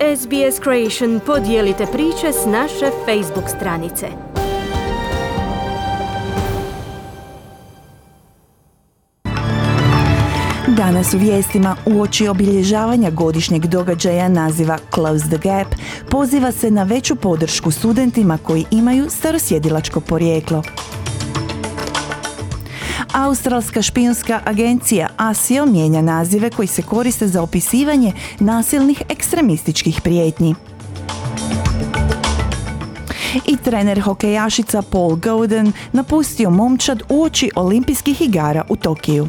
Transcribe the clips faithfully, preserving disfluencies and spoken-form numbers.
S B S Creation podijelite priče s naše Facebook stranice. Danas u vijestima uoči obilježavanja godišnjeg događaja naziva Close the Gap poziva se na veću podršku studentima koji imaju starosjedilačko porijeklo. Australska špijunska agencija A S I O mijenja nazive koji se koriste za opisivanje nasilnih ekstremističkih prijetnji. I trener hokejašica Paul Gowden napustio momčad uoči olimpijskih igara u Tokiju.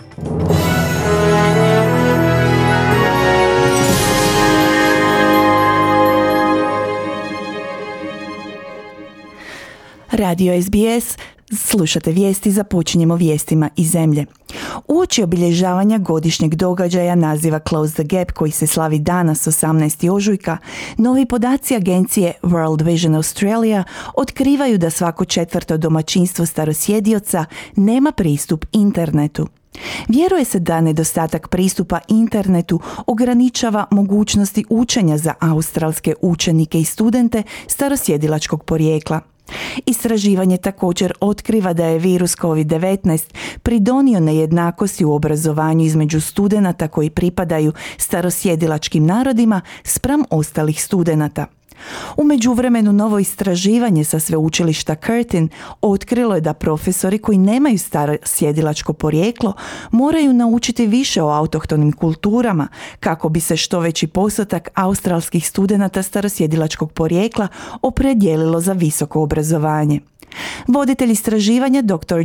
Radio S B S, slušate vijesti, započinjemo vijestima iz zemlje. Uoči obilježavanja godišnjeg događaja naziva Close the Gap koji se slavi danas osamnaestog ožujka, novi podaci agencije World Vision Australia otkrivaju da svako četvrto domaćinstvo starosjedioca nema pristup internetu. Vjeruje se da nedostatak pristupa internetu ograničava mogućnosti učenja za australske učenike i studente starosjedilačkog porijekla. Istraživanje također otkriva da je virus kovid devetnaest pridonio nejednakosti u obrazovanju između studenata koji pripadaju starosjedilačkim narodima spram ostalih studenata. U međuvremenu novo istraživanje sa sveučilišta Curtin otkrilo je da profesori koji nemaju starosjedilačko porijeklo moraju naučiti više o autohtonim kulturama kako bi se što veći postotak australskih studenata starosjedilačkog porijekla opredijelilo za visoko obrazovanje. Voditelj istraživanja doktor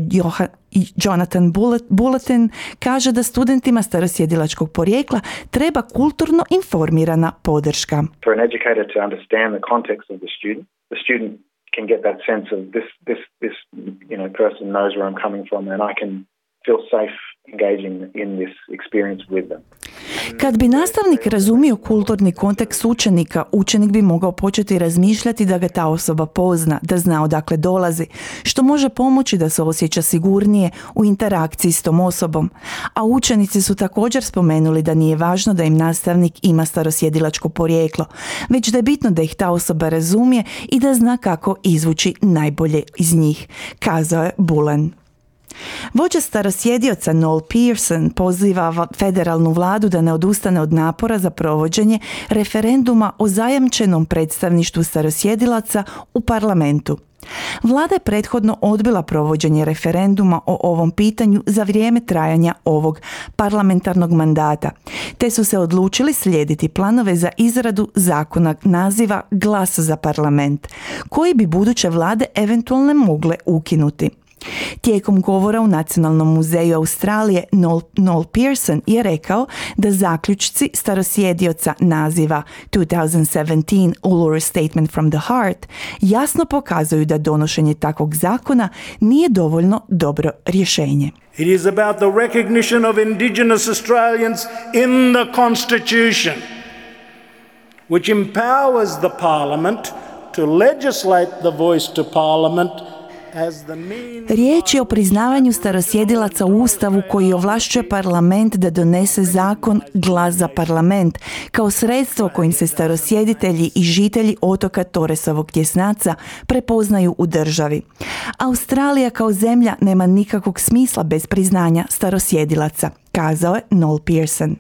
Jonathan Bulletin kaže da studentima starosjedilačkog porijekla treba kulturno informirana podrška. For an educator to understand the context of the student, the student can get that sense of this this this you know person knows where I'm coming from and I can feel safe engaging in this experience with them. Kad bi nastavnik razumio kulturni kontekst učenika, učenik bi mogao početi razmišljati da ga ta osoba pozna, da zna odakle dolazi, što može pomoći da se osjeća sigurnije u interakciji s tom osobom. A učenici su također spomenuli da nije važno da im nastavnik ima starosjedilačko porijeklo, već da je bitno da ih ta osoba razumije i da zna kako izvući najbolje iz njih, kazao je Bullen. Vođa starosjedioca Noel Pearson poziva federalnu vladu da ne odustane od napora za provođenje referenduma o zajamčenom predstavništvu starosjedilaca u parlamentu. Vlada je prethodno odbila provođenje referenduma o ovom pitanju za vrijeme trajanja ovog parlamentarnog mandata, te su se odlučili slijediti planove za izradu zakona naziva Glas za parlament, koji bi buduće vlade eventualno mogle ukinuti. Tijekom govora u Nacionalnom muzeju Australije Noel, Noel Pearson je rekao da zaključci starosjedioca naziva two thousand seventeen Uluru Statement from the Heart jasno pokazuju da donošenje takvog zakona nije dovoljno dobro rješenje. It is about the recognition of Indigenous Australians in the Constitution, which empowers the Parliament to legislate the voice to Parliament. Riječ je o priznavanju starosjedilaca u Ustavu koji ovlašćuje parlament da donese zakon Glas za parlament kao sredstvo kojim se starosjeditelji i žitelji otoka Torresovog tjesnaca prepoznaju u državi. Australija kao zemlja nema nikakvog smisla bez priznanja starosjedilaca, kazao je Noel Pearson.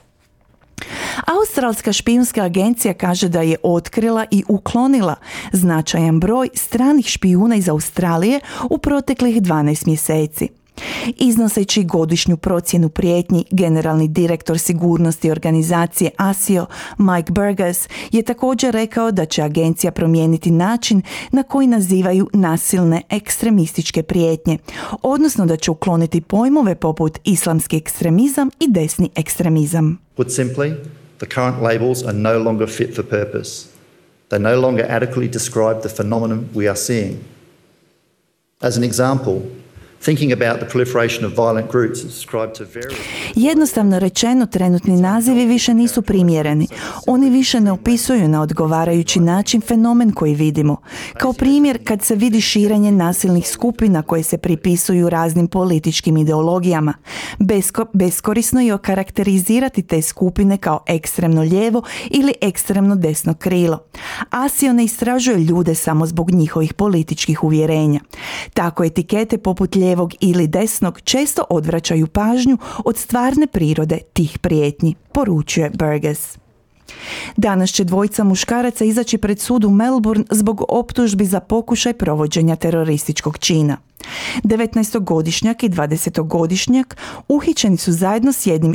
Australska špijunska agencija kaže da je otkrila i uklonila značajan broj stranih špijuna iz Australije u proteklih dvanaest mjeseci. Iznoseći godišnju procjenu prijetnji, generalni direktor sigurnosti organizacije A S I O Mike Burgess je također rekao da će agencija promijeniti način na koji nazivaju nasilne ekstremističke prijetnje, odnosno da će ukloniti pojmove poput islamski ekstremizam i desni ekstremizam. Put simply, the current labels are no longer fit for purpose. They no longer adequately describe the phenomenon we are seeing. As an example, Thinking about the proliferation of violent groups is ascribed to various... Jednostavno rečeno, trenutni nazivi više nisu primjereni. Oni više ne opisuju na odgovarajući način fenomen koji vidimo. Kao primjer, kad se vidi širenje nasilnih skupina koje se pripisuju raznim političkim ideologijama. Besko, beskorisno je okarakterizirati te skupine kao ekstremno lijevo ili ekstremno desno krilo. ASIO ne istražuje ljude samo zbog njihovih političkih uvjerenja. Tako etikete poput lijevog ili desnog često odvraćaju pažnju od stvarne prirode tih prijetnji, poručuje Burgess. Danas će dvojica muškaraca izaći pred sud u Melbourne zbog optužbi za pokušaj provođenja terorističkog čina. devetnaestogodišnjak i dvadesetogodišnjak uhićeni su zajedno s jednim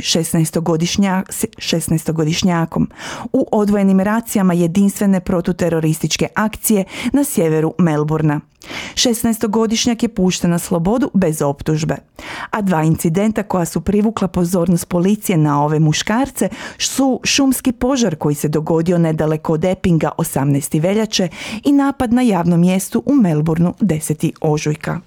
šesnaestogodišnjakom u odvojenim racijama jedinstvene protuterorističke akcije na sjeveru Melbourna. šesnaestogodišnjak je pušten na slobodu bez optužbe, a dva incidenta koja su privukla pozornost policije na ove muškarce su šumski požar koji se dogodio nedaleko od Eppinga osamnaestog veljače i napad na javnom mjestu u Melbourneu desetog ožujka.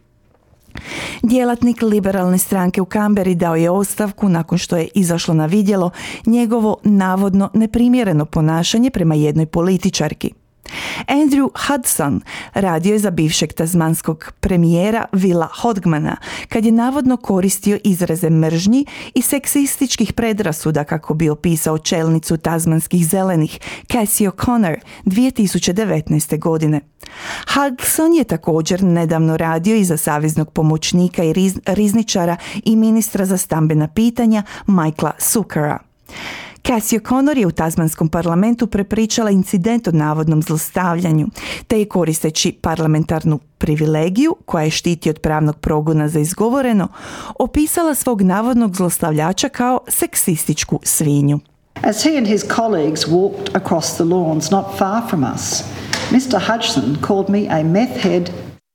Djelatnik liberalne stranke u Canberri dao je ostavku nakon što je izašlo na vidjelo njegovo navodno neprimjereno ponašanje prema jednoj političarki. Andrew Hudson radio je za bivšeg tasmanskog premijera Willa Hodgmana kad je navodno koristio izraze mržnji i seksističkih predrasuda kako bi opisao čelnicu tasmanskih zelenih Cassie O'Connor dvije tisuće devetnaeste. godine. Hudson je također nedavno radio i za saveznog pomoćnika i riz, rizničara i ministra za stambena pitanja Michaela Sukara. Cassie O'Connor je u tasmanskom parlamentu prepričala incident o navodnom zlostavljanju, te je koristeći parlamentarnu privilegiju, koja je štiti od pravnog progona za izgovoreno, opisala svog navodnog zlostavljača kao seksističku svinju. As he and his colleagues walked across the lawns not far from us, mister Hudson called me a meth head.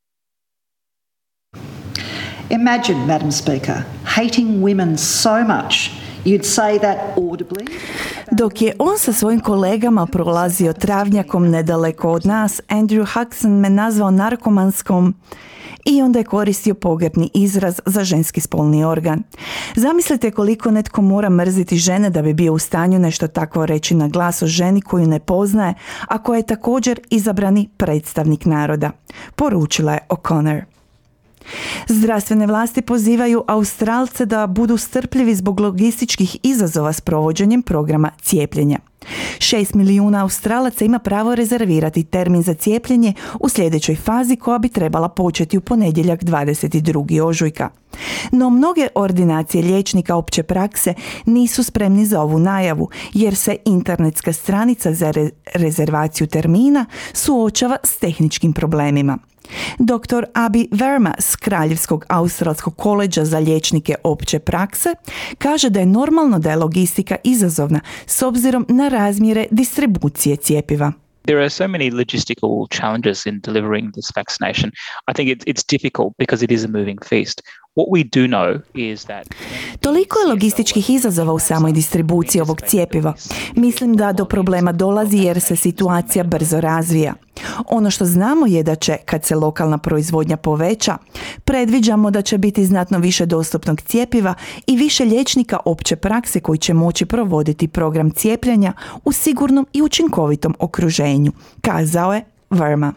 Imagine, Madam Speaker, hating women so much you'd say that audibly. Dok je on sa svojim kolegama prolazio travnjakom nedaleko od nas, Andrew Hudson me nazvao narkomanskom i onda je koristio pogrdni izraz za ženski spolni organ. Zamislite koliko netko mora mrziti žene da bi bio u stanju nešto takvo reći na glas o ženi koju ne poznaje, a koja je također izabrani predstavnik naroda, poručila je O'Connor. Zdravstvene vlasti pozivaju Australce da budu strpljivi zbog logističkih izazova s provođenjem programa cijepljenja. Šest milijuna Australaca ima pravo rezervirati termin za cijepljenje u sljedećoj fazi koja bi trebala početi u ponedjeljak dvadeset drugog ožujka. No mnoge ordinacije liječnika opće prakse nisu spremni za ovu najavu jer se internetska stranica za re- rezervaciju termina suočava s tehničkim problemima. doktor Abi Verma s Kraljevskog australskog koleđa za liječnike opće prakse kaže da je normalno da je logistika izazovna s obzirom na razmjere distribucije cjepiva. There are so many logistical challenges in delivering this vaccination. I think it, it's difficult because it is a moving feast. What we do know is that... Toliko je logističkih izazova u samoj distribuciji ovog cjepiva. Mislim da do problema dolazi jer se situacija brzo razvija. Ono što znamo je da će, kad se lokalna proizvodnja poveća, predviđamo da će biti znatno više dostupnog cjepiva i više liječnika opće prakse koji će moći provoditi program cijepljenja u sigurnom i učinkovitom okruženju, kazao je Verma.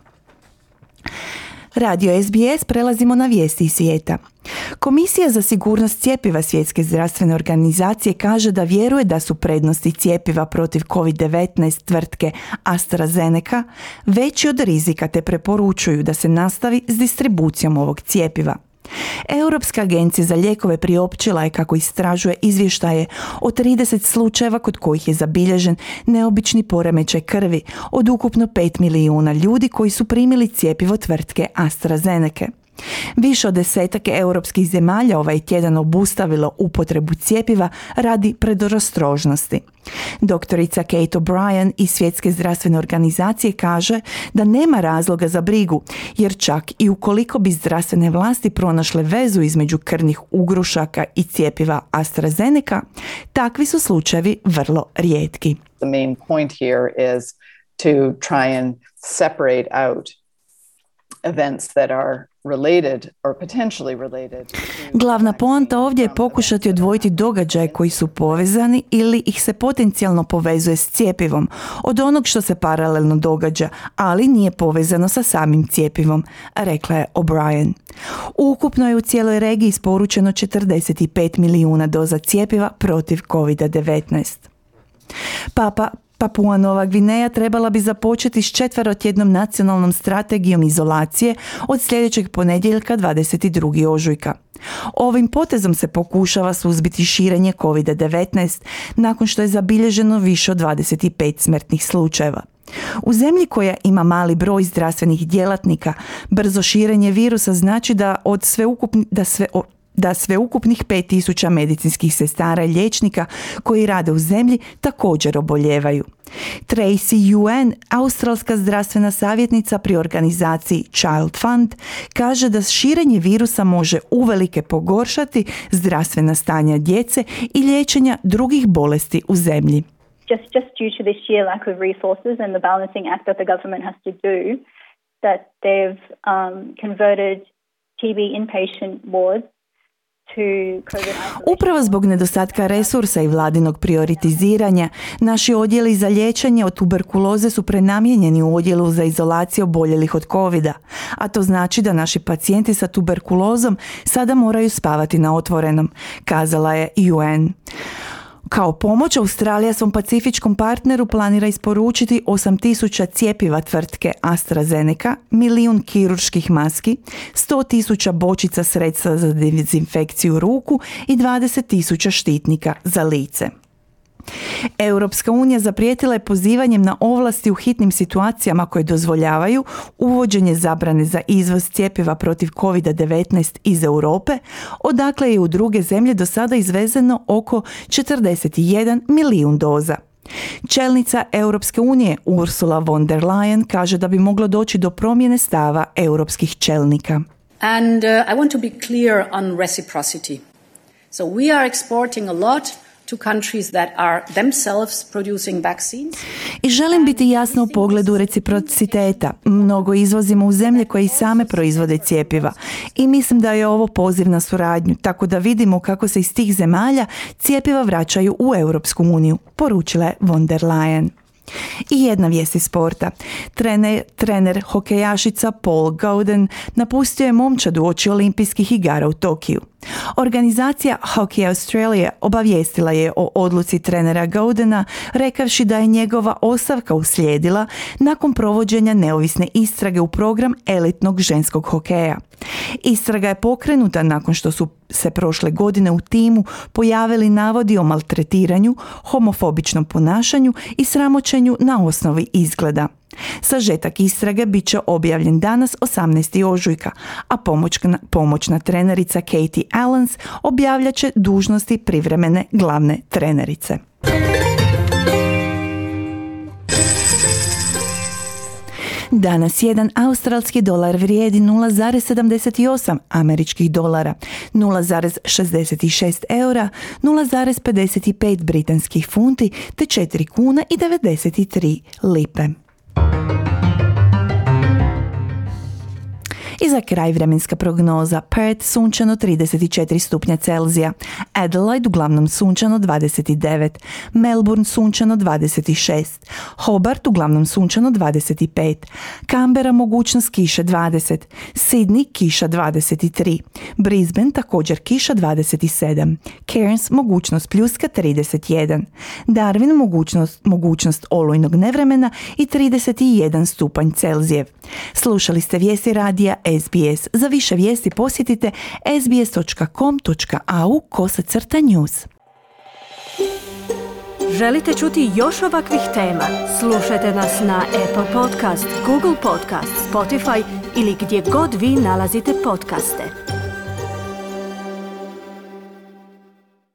Radio S B S, prelazimo na vijesti iz svijeta. Komisija za sigurnost cjepiva Svjetske zdravstvene organizacije kaže da vjeruje da su prednosti cjepiva protiv covid devetnaest tvrtke AstraZeneca veći od rizika te preporučuju da se nastavi s distribucijom ovog cjepiva. Europska agencija za lijekove priopćila je kako istražuje izvještaje o trideset slučajeva kod kojih je zabilježen neobični poremećaj krvi od ukupno pet milijuna ljudi koji su primili cjepivo tvrtke AstraZeneca. Više od desetak europskih zemalja ovaj tjedan obustavilo upotrebu cjepiva radi predostrožnosti. Doktorica Kate O'Brien iz Svjetske zdravstvene organizacije kaže da nema razloga za brigu, jer čak i ukoliko bi zdravstvene vlasti pronašle vezu između krvnih ugrušaka i cjepiva AstraZeneca, takvi su slučajevi vrlo rijetki. The main point here is to try and separate out events that are related or potentially related. Glavna poanta ovdje je pokušati odvojiti događaje koji su povezani ili ih se potencijalno povezuje s cjepivom od onog što se paralelno događa, ali nije povezano sa samim cjepivom, rekla je O'Brien. Ukupno je u cijeloj regiji isporučeno četrdeset pet milijuna doza cjepiva protiv kovid devetnaest. Papa Papua Nova Gvineja trebala bi započeti s četverotjednom nacionalnom strategijom izolacije od sljedećeg ponedjeljka dvadeset drugog ožujka. Ovim potezom se pokušava suzbiti širenje kovid devetnaest nakon što je zabilježeno više od dvadeset pet smrtnih slučajeva. U zemlji koja ima mali broj zdravstvenih djelatnika, brzo širenje virusa znači da od sveukupni, da sve da sveukupnih pet tisuća medicinskih sestara i liječnika koji rade u zemlji također oboljevaju. Tracy Yuen, australska zdravstvena savjetnica pri organizaciji Child Fund, kaže da širenje virusa može uvelike pogoršati zdravstvena stanja djece i liječenja drugih bolesti u zemlji. Just, just due to the sheer lack of resources and the balancing act that the government has to do, that they've um, converted T B inpatient wards. Upravo zbog nedostatka resursa i vladinog prioritiziranja, naši odjeli za liječenje od tuberkuloze su prenamijenjeni u odjelu za izolaciju oboljelih od covida, a to znači da naši pacijenti sa tuberkulozom sada moraju spavati na otvorenom, kazala je U N. Kao pomoć, Australija svom pacifičkom partneru planira isporučiti osam tisuća cjepiva tvrtke AstraZeneca, milijun kirurških maski, sto tisuća bočica sredstva za dezinfekciju ruku i dvadeset tisuća štitnika za lice. Europska unija zaprijetila je pozivanjem na ovlasti u hitnim situacijama koje dozvoljavaju uvođenje zabrane za izvoz cjepiva protiv kovid devetnaest iz Europe, odakle je u druge zemlje do sada izvezeno oko četrdeset jedan milijun doza. Čelnica Europske unije Ursula von der Leyen kaže da bi moglo doći do promjene stava europskih čelnika. And uh, I want to be clear on reciprocity. So we are exporting a lot to countries that are themselves producing vaccines. I želim biti jasna u pogledu reciprociteta. Mnogo izvozimo u zemlje koje i same proizvode cjepiva i mislim da je ovo poziv na suradnju, tako da vidimo kako se iz tih zemalja cjepiva vraćaju u Europsku uniju, poručila je von der Leyen. I jedna vijest iz sporta. Trener, trener hokejašica Paul Gowden napustio je momčad uoči olimpijskih igara u Tokiju. Organizacija Hockey Australia obavijestila je o odluci trenera Gowdena, rekavši da je njegova ostavka uslijedila nakon provođenja neovisne istrage u program elitnog ženskog hokeja. Istraga je pokrenuta nakon što su se prošle godine u timu pojavili navodi o maltretiranju, homofobičnom ponašanju i sramoćenju na osnovi izgleda. Sažetak istrage bit će objavljen danas osamnaestog ožujka, a pomoćna, pomoćna trenerica Katie Allens objavljat će dužnosti privremene glavne trenerice. Danas jedan australski dolar vrijedi nula zarez sedamdeset osam američkih dolara, nula zarez šezdeset šest eura, nula zarez pedeset pet britanskih funti te četiri kuna i devedeset tri lipe. I za kraj vremenska prognoza. Perth sunčano trideset četiri stupnja Celzija, Adelaide uglavnom sunčano dvadeset devet, Melbourne sunčano dvadeset šest, Hobart uglavnom sunčano dvadeset pet, Canberra mogućnost kiše dvadeset, Sydney kiša dvadeset tri, Brisbane također kiša dvadeset sedam, Cairns mogućnost pljuska trideset jedan, Darwin mogućnost, mogućnost olujnog nevremena i trideset jedan stupanj Celzijev. Slušali ste vijesti radija S B S. Za više vijesti posjetite s b s dot com dot a u kosacrta news. Želite čuti još ovakvih tema? Slušajte nas na Apple Podcast, Google Podcast, Spotify ili gdje god vi nalazite podcaste.